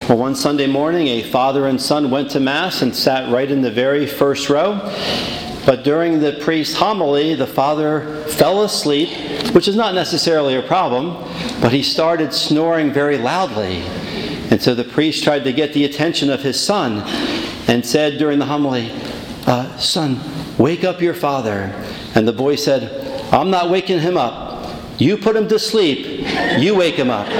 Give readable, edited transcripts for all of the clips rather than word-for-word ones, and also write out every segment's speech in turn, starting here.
Well, one Sunday morning, a father and son went to Mass and sat right in the very first row. But during the priest's homily, the father fell asleep, which is not necessarily a problem, but he started snoring very loudly. And so the priest tried to get the attention of his son and said during the homily, "Son, wake up your father." And the boy said, "I'm not waking him up. You put him to sleep. You wake him up."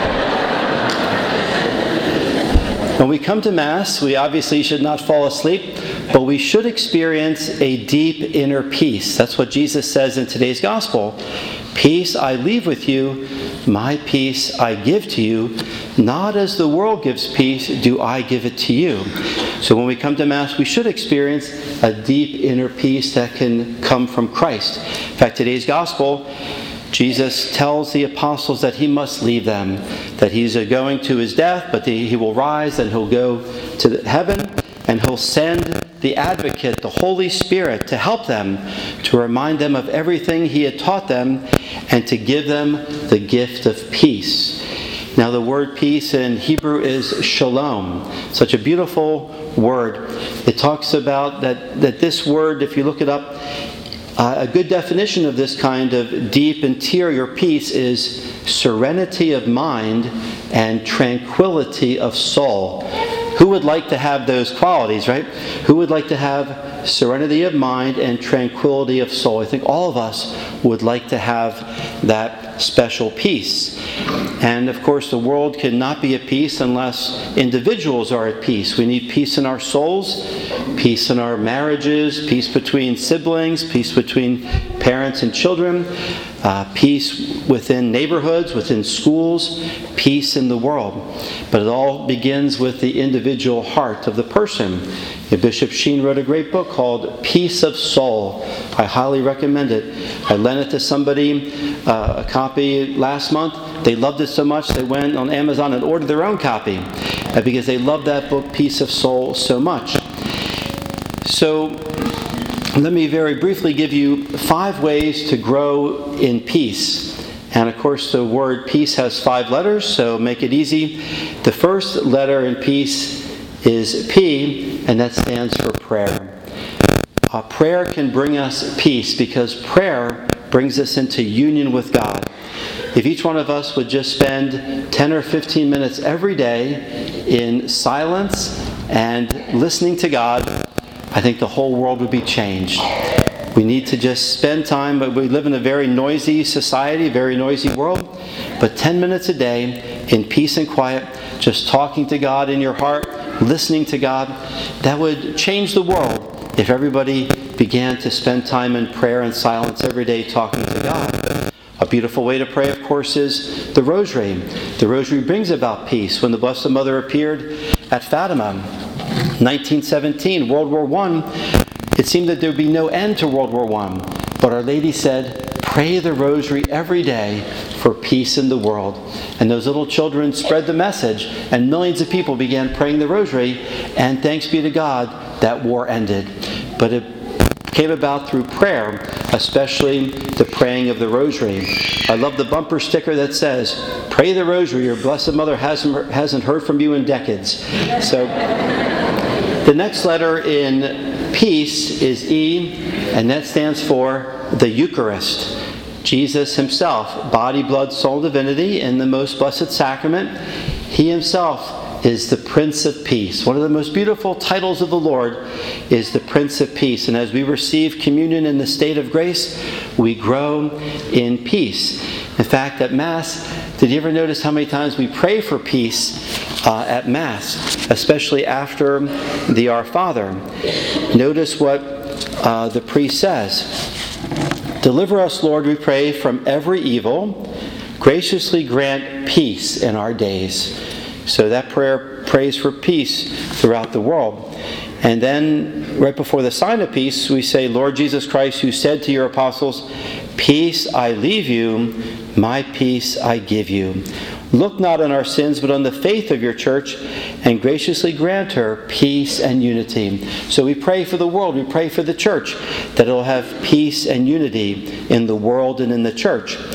When we come to Mass, we obviously should not fall asleep, but we should experience a deep inner peace. That's what Jesus says in today's Gospel. "Peace I leave with you, my peace I give to you. Not as the world gives peace, do I give it to you." So when we come to Mass, we should experience a deep inner peace that can come from Christ. In fact, today's Gospel, Jesus tells the apostles that he must leave them, that he's going to his death, but he will rise and he'll go to heaven, and he'll send the Advocate, the Holy Spirit, to help them, to remind them of everything he had taught them, and to give them the gift of peace. Now, the word peace in Hebrew is shalom. Such a beautiful word. It talks about that this word, if you look it up, a good definition of this kind of deep interior peace is serenity of mind and tranquility of soul. Who would like to have those qualities, right? Who would like to have serenity of mind and tranquility of soul? I think all of us would like to have that special peace. And of course, the world cannot be at peace unless individuals are at peace. We need peace in our souls, peace in our marriages, peace between siblings, peace between parents and children, peace within neighborhoods, within schools, peace in the world. But it all begins with the individual heart of the person. Bishop Sheen wrote a great book called Peace of Soul. I highly recommend it. I lent it to somebody, a copy last month. They loved it so much they went on Amazon and ordered their own copy because they loved that book, Peace of Soul, so much. So let me very briefly give you 5 ways to grow in peace. And of course, the word peace has 5 letters, so make it easy. The first letter in peace is P, and that stands for prayer. Prayer can bring us peace because prayer brings us into union with God. If each one of us would just spend 10 or 15 minutes every day in silence and listening to God, I think the whole world would be changed. We need to just spend time, but we live in a very noisy society, a very noisy world. But 10 minutes a day in peace and quiet, just talking to God in your heart, listening to God, that would change the world if everybody began to spend time in prayer and silence every day talking to God. A beautiful way to pray, of course, is the Rosary. The Rosary brings about peace. When the Blessed Mother appeared at Fatima, 1917, World War I, it seemed that there would be no end to World War I. But Our Lady said, pray the Rosary every day for peace in the world. And those little children spread the message, and millions of people began praying the Rosary, and thanks be to God, that war ended. But it came about through prayer, especially the praying of the Rosary. I love the bumper sticker that says, pray the Rosary, your Blessed Mother hasn't heard from you in decades. So the next letter in peace is E, and that stands for the Eucharist. Jesus himself, body, blood, soul, divinity, in the most blessed sacrament, he himself is the Prince of Peace. One of the most beautiful titles of the Lord is the Prince of Peace. And as we receive communion in the state of grace, we grow in peace. In fact, at Mass, did you ever notice how many times we pray for peace at Mass, especially after the Our Father? Notice what the priest says. Deliver us, Lord, we pray, from every evil. Graciously grant peace in our days. So that prayer prays for peace throughout the world. And then, right before the sign of peace, we say, Lord Jesus Christ, who said to your apostles, peace I leave you, my peace I give you. Look not on our sins, but on the faith of your church, and graciously grant her peace and unity. So we pray for the world, we pray for the church, that it will have peace and unity in the world and in the church.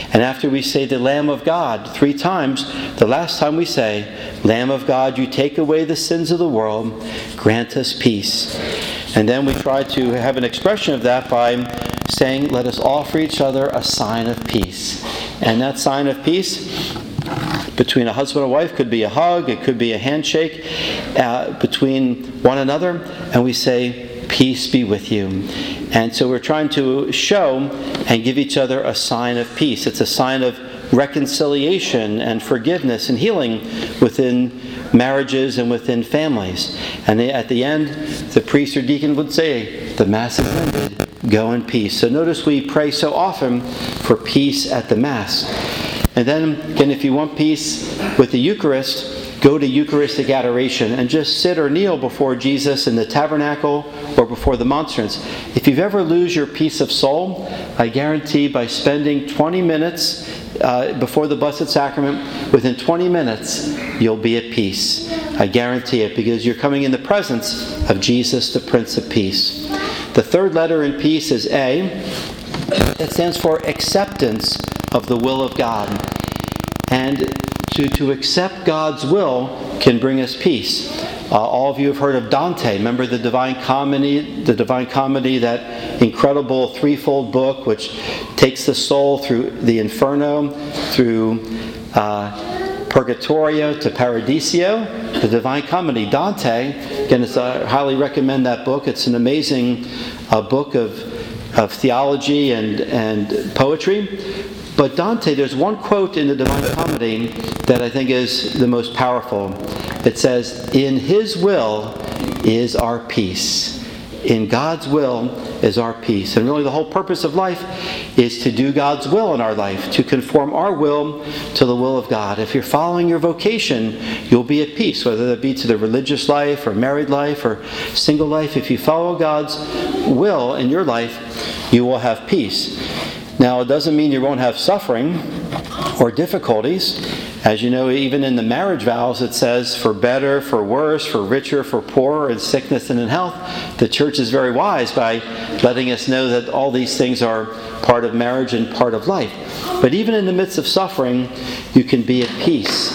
And after we say the Lamb of God 3 times, the last time we say, Lamb of God, you take away the sins of the world, grant us peace. And then we try to have an expression of that by saying, let us offer each other a sign of peace. And that sign of peace between a husband and wife could be a hug, it could be a handshake between one another, and we say, peace be with you. And so we're trying to show and give each other a sign of peace. It's a sign of reconciliation and forgiveness and healing within marriages and within families. And at the end, the priest or deacon would say, the Mass is ended, go in peace. So notice we pray so often for peace at the Mass. And then, again, if you want peace with the Eucharist, go to Eucharistic adoration and just sit or kneel before Jesus in the tabernacle or before the monstrance. If you've ever lose your peace of soul, I guarantee by spending 20 minutes before the Blessed Sacrament, within 20 minutes, you'll be at peace. I guarantee it, because you're coming in the presence of Jesus, the Prince of Peace. The third letter in peace is A. That stands for acceptance of the will of God. And to accept God's will can bring us peace. All of you have heard of Dante. Remember the Divine Comedy? The Divine Comedy, that incredible threefold book which takes the soul through the Inferno, through Purgatorio to Paradiso. The Divine Comedy. Dante, again, I highly recommend that book. It's an amazing book of theology and poetry. But Dante, there's one quote in the Divine Comedy that I think is the most powerful. It says, in His will is our peace. In God's will is our peace. And really the whole purpose of life is to do God's will in our life, to conform our will to the will of God. If you're following your vocation, you'll be at peace, whether that be to the religious life or married life or single life. If you follow God's will in your life, you will have peace. Now, it doesn't mean you won't have suffering or difficulties. As you know, even in the marriage vows, it says, for better, for worse, for richer, for poorer, in sickness and in health. The Church is very wise by letting us know that all these things are part of marriage and part of life. But even in the midst of suffering, you can be at peace.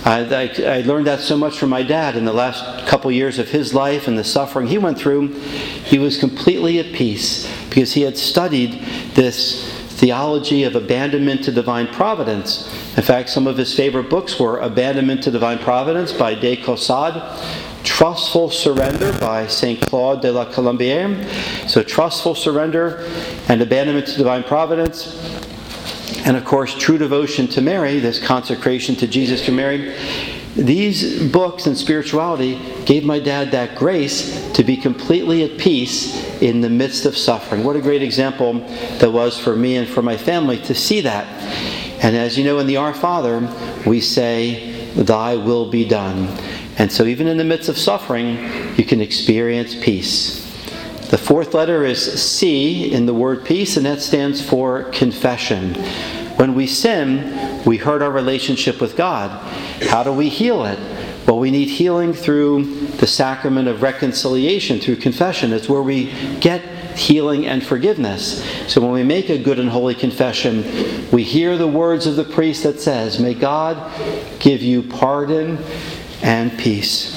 I learned that so much from my dad in the last couple years of his life and the suffering he went through. He was completely at peace because he had studied this theology of abandonment to divine providence. In fact, some of his favorite books were Abandonment to Divine Providence by de Caussade, Trustful Surrender by St. Claude de la Colombière. So Trustful Surrender and Abandonment to Divine Providence. And of course, True Devotion to Mary, this consecration to Jesus through Mary. These books and spirituality gave my dad that grace to be completely at peace in the midst of suffering. What a great example that was for me and for my family to see that. And as you know, in the Our Father, we say, Thy will be done. And so even in the midst of suffering, you can experience peace. The fourth letter is C in the word peace, and that stands for confession. When we sin, we hurt our relationship with God. How do we heal it? Well, we need healing through the sacrament of reconciliation, through confession. It's where we get healing and forgiveness. So when we make a good and holy confession, we hear the words of the priest that says, may God give you pardon and peace.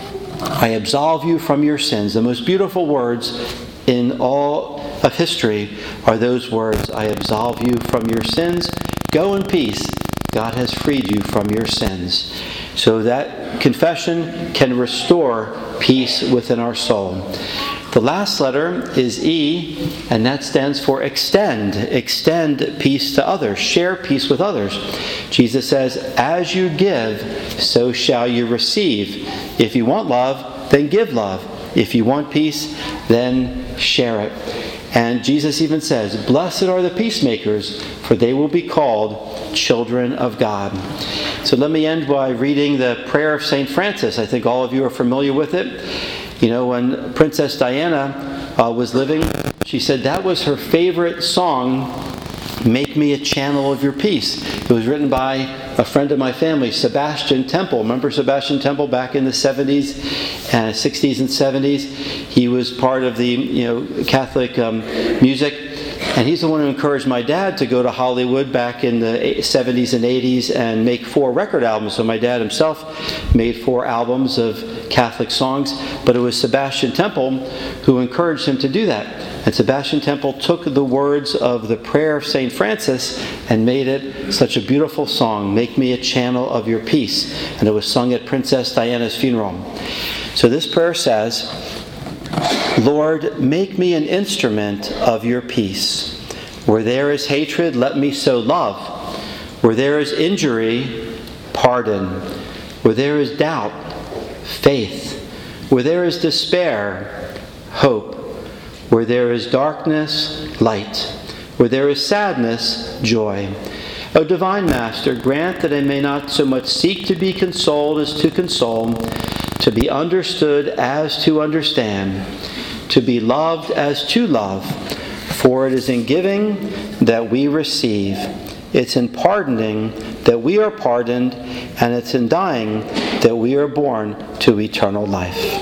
I absolve you from your sins. The most beautiful words in all of history are those words, I absolve you from your sins. Go in peace. God has freed you from your sins. So that confession can restore peace within our soul. The last letter is E, and that stands for extend. Extend peace to others. Share peace with others. Jesus says, as you give, so shall you receive. If you want love, then give love. If you want peace, then share it. And Jesus even says, blessed are the peacemakers, for they will be called children of God. So let me end by reading the prayer of St. Francis. I think all of you are familiar with it. You know, when Princess Diana was living, she said that was her favorite song, Make Me a Channel of Your Peace. It was written by a friend of my family, Sebastian Temple. Remember Sebastian Temple back in the 70s, 60s and 70s? He was part of the Catholic music And he's the one who encouraged my dad to go to Hollywood back in the 70s and 80s and make 4 record albums. So my dad himself made 4 albums of Catholic songs, but it was Sebastian Temple who encouraged him to do that. And Sebastian Temple took the words of the prayer of St. Francis and made it such a beautiful song, "Make Me a Channel of Your Peace." And it was sung at Princess Diana's funeral. So this prayer says, "Lord, make me an instrument of your peace. Where there is hatred, let me sow love. Where there is injury, pardon. Where there is doubt, faith. Where there is despair, hope. Where there is darkness, light. Where there is sadness, joy. O Divine Master, grant that I may not so much seek to be consoled as to console, to be understood as to understand, to be loved as to love. For it is in giving that we receive. It's in pardoning that we are pardoned, and it's in dying that we are born to eternal life."